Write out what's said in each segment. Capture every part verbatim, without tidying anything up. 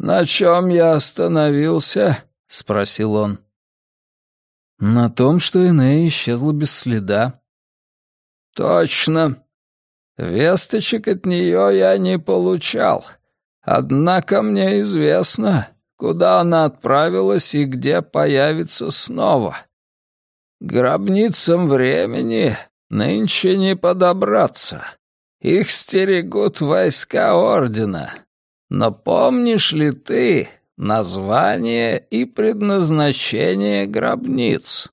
«На чем я остановился?» — спросил он. «На том, что Энея исчезла без следа». «Точно. Весточек от нее я не получал. Однако мне известно, куда она отправилась и где появится снова. К гробницам времени нынче не подобраться. Их стерегут войска Ордена. Но помнишь ли ты название и предназначение гробниц?»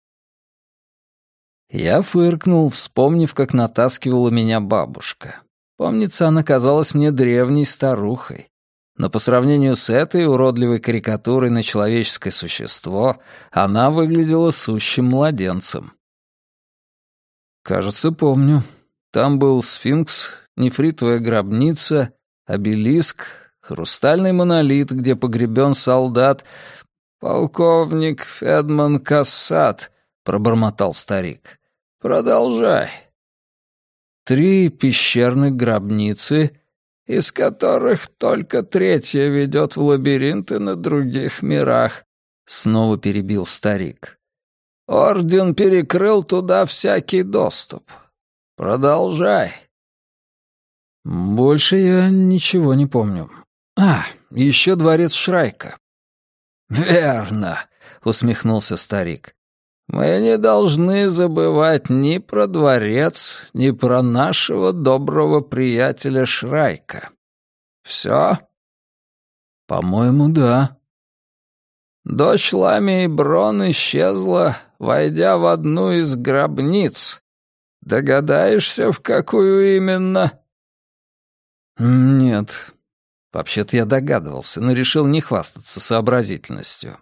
Я фыркнул, вспомнив, как натаскивала меня бабушка. Помнится, она казалась мне древней старухой. Но по сравнению с этой уродливой карикатурой на человеческое существо, она выглядела сущим младенцем. Кажется, помню. Там был сфинкс, нефритовая гробница, обелиск, хрустальный монолит, где погребен солдат. «Полковник Федман Кассат», — пробормотал старик. «Продолжай». «Три пещерных гробницы, из которых только третья ведет в лабиринты на других мирах», — снова перебил старик. «Орден перекрыл туда всякий доступ. Продолжай». «Больше я ничего не помню. А, еще дворец Шрайка». «Верно», — усмехнулся старик. «Мы не должны забывать ни про дворец, ни про нашего доброго приятеля Шрайка. Все?» «По-моему, да». «Дочь Ламии Брон исчезла, войдя в одну из гробниц. Догадаешься, в какую именно?» «Нет. Вообще-то я догадывался, но решил не хвастаться сообразительностью».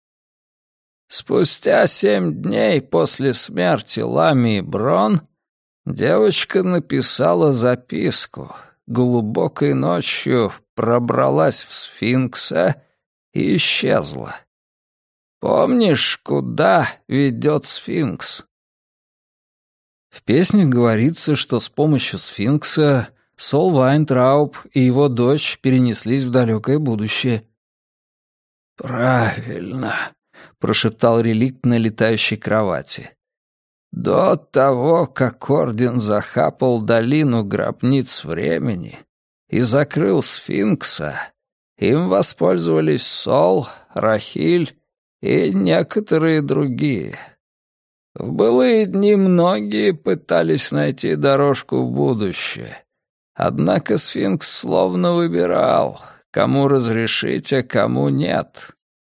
Спустя семь дней после смерти Ламии Брон девочка написала записку, глубокой ночью пробралась в сфинкса и исчезла. Помнишь, куда ведет сфинкс? В песне говорится, что с помощью сфинкса Сол Вайнтрауб и его дочь перенеслись в далекое будущее. «Правильно», — прошептал реликт на летающей кровати. «До того, как Орден захапал долину гробниц времени и закрыл сфинкса, им воспользовались Сол, Рахиль и некоторые другие. В былые дни многие пытались найти дорожку в будущее, однако сфинкс словно выбирал, кому разрешить, а кому нет».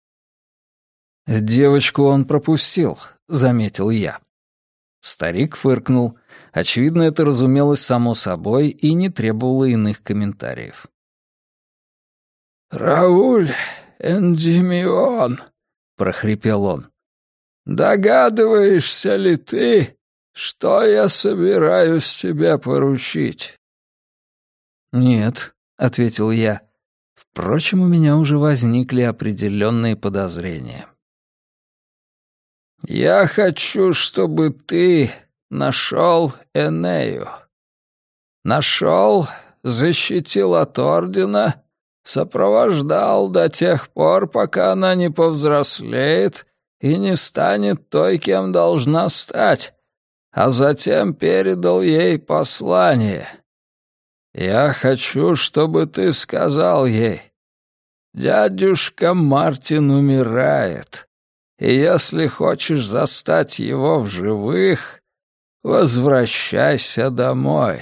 «Девочку он пропустил», — заметил я. Старик фыркнул. Очевидно, это разумелось само собой и не требовало иных комментариев. «Рауль Эндимион», — прохрипел он, — «догадываешься ли ты, что я собираюсь тебе поручить?» «Нет», — ответил я. Впрочем, у меня уже возникли определенные подозрения. «Я хочу, чтобы ты нашел Энею. Нашел, защитил от Ордена, сопровождал до тех пор, пока она не повзрослеет и не станет той, кем должна стать, а затем передал ей послание. Я хочу, чтобы ты сказал ей: дядюшка Мартин умирает, и если хочешь застать его в живых, возвращайся домой».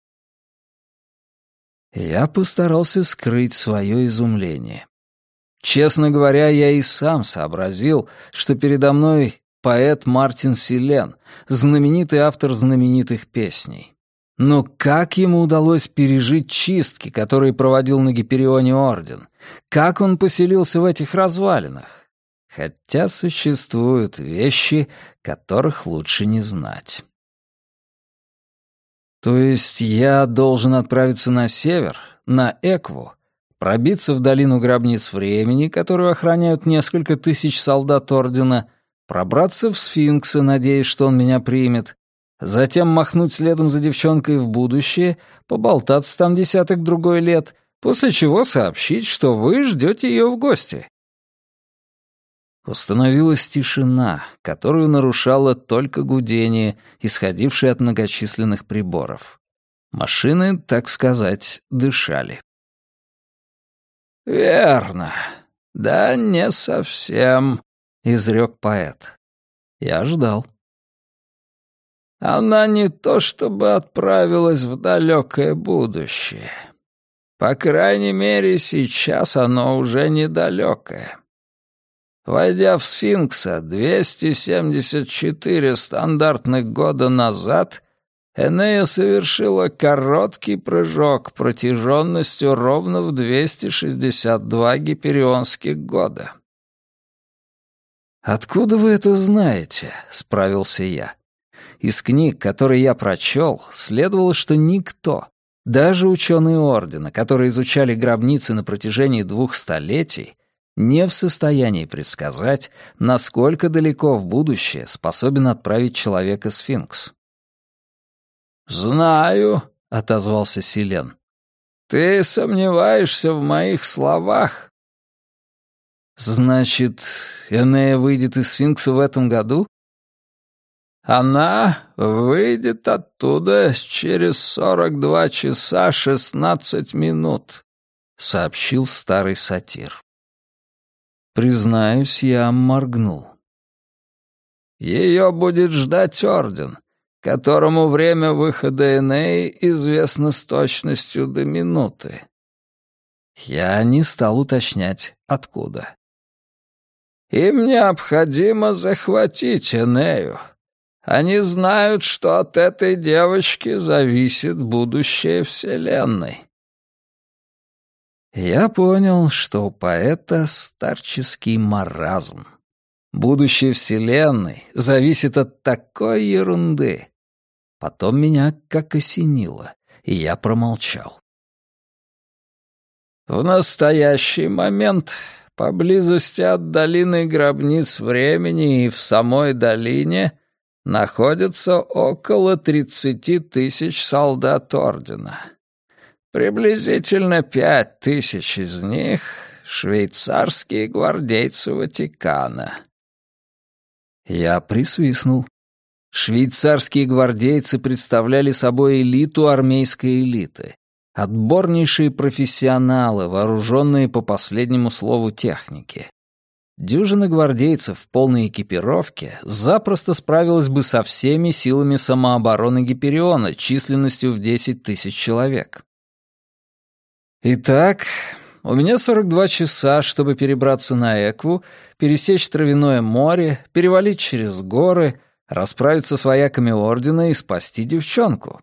Я постарался скрыть свое изумление. Честно говоря, я и сам сообразил, что передо мной поэт Мартин Силен, знаменитый автор знаменитых песней. Но как ему удалось пережить чистки, которые проводил на Гиперионе Орден? Как он поселился в этих развалинах? Хотя существуют вещи, которых лучше не знать. То есть я должен отправиться на север, на Экву, пробиться в долину гробниц времени, которую охраняют несколько тысяч солдат Ордена, пробраться в Сфинкса, надеясь, что он меня примет, затем махнуть следом за девчонкой в будущее, поболтаться там десяток-другой лет, после чего сообщить, что вы ждете ее в гости». Установилась тишина, которую нарушало только гудение, исходившее от многочисленных приборов. Машины, так сказать, дышали. «Верно. Да не совсем», — изрек поэт. Я ждал. «Она не то чтобы отправилась в далекое будущее. По крайней мере, сейчас оно уже недалекое. Войдя в Сфинкса двести семьдесят четыре стандартных года назад, Энея совершила короткий прыжок протяженностью ровно в двести шестьдесят два гиперионских года». «Откуда вы это знаете?» — справился я. Из книг, которые я прочел, следовало, что никто, даже ученые Ордена, которые изучали гробницы на протяжении двух столетий, не в состоянии предсказать, насколько далеко в будущее способен отправить человека Сфинкс. «Знаю», — отозвался Селен. «Ты сомневаешься в моих словах?» «Значит, Энея выйдет из Сфинкса в этом году?» «Она выйдет оттуда через сорок два часа шестнадцать минут», — сообщил старый сатир. Признаюсь, я моргнул. «Ее будет ждать Орден, которому время выхода Энеи известно с точностью до минуты». Я не стал уточнять, откуда. «Им необходимо захватить Энею. Они знают, что от этой девочки зависит будущее Вселенной». Я понял, что у поэта старческий маразм. Будущее Вселенной зависит от такой ерунды. Потом меня как осенило, и я промолчал. «В настоящий момент поблизости от долины гробниц времени и в самой долине находится около тридцати тысяч солдат Ордена. Приблизительно пять тысяч из них — швейцарские гвардейцы Ватикана». Я присвистнул. Швейцарские гвардейцы представляли собой элиту армейской элиты. Отборнейшие профессионалы, вооруженные по последнему слову техники. Дюжина гвардейцев в полной экипировке запросто справилась бы со всеми силами самообороны Гипериона численностью в десять тысяч человек. Итак, у меня сорок два часа, чтобы перебраться на Экву, пересечь Травяное море, перевалить через горы, расправиться с вояками Ордена и спасти девчонку.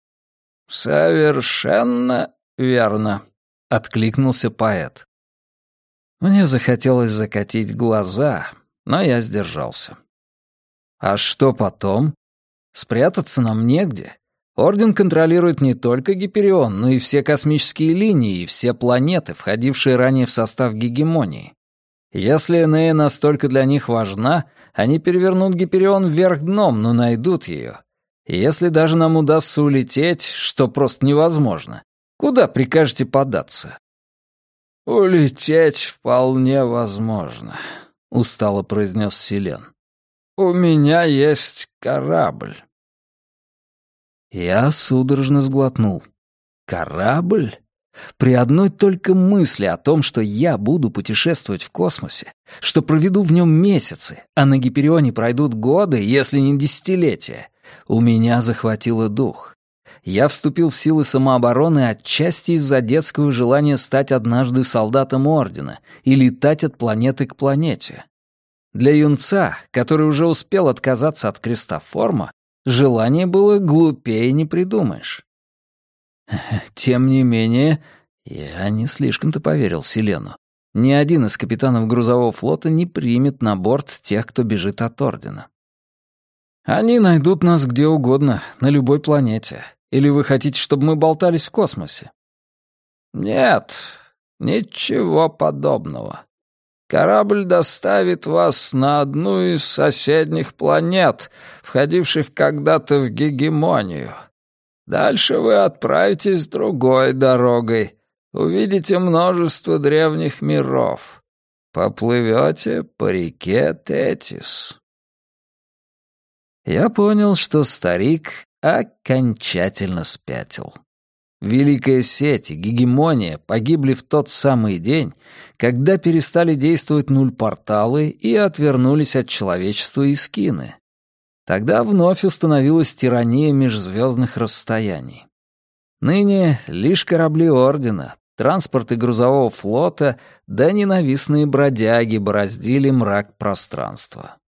«Совершенно верно», — откликнулся поэт. Мне захотелось закатить глаза, но я сдержался. «А что потом? Спрятаться нам негде. Орден контролирует не только Гиперион, но и все космические линии и все планеты, входившие ранее в состав гегемонии. Если Энея настолько для них важна, они перевернут Гиперион вверх дном, но найдут ее. И если даже нам удастся улететь, что просто невозможно, куда прикажете податься?» «Улететь вполне возможно», — устало произнес Селен. «У меня есть корабль». Я судорожно сглотнул. «Корабль?» При одной только мысли о том, что я буду путешествовать в космосе, что проведу в нем месяцы, а на Гиперионе пройдут годы, если не десятилетия, у меня захватило дух. Я вступил в силы самообороны отчасти из-за детского желания стать однажды солдатом Ордена и летать от планеты к планете. Для юнца, который уже успел отказаться от крестоформа, желание было глупее не придумаешь. Тем не менее, я не слишком-то поверил Селену. Ни один из капитанов грузового флота не примет на борт тех, кто бежит от Ордена. Они найдут нас где угодно, на любой планете. Или вы хотите, чтобы мы болтались в космосе? Нет, ничего подобного. Корабль доставит вас на одну из соседних планет, входивших когда-то в гегемонию. Дальше вы отправитесь другой дорогой. увидите множество древних миров. Поплывете по реке Тетис». Я понял, что старик окончательно спятил. Великая сеть и гегемония погибли в тот самый день, когда перестали действовать нуль-порталы и отвернулись от человечества Искины. Тогда вновь установилась тирания межзвездных расстояний. Ныне лишь корабли Ордена, транспорты грузового флота да ненавистные бродяги бороздили мрак пространства.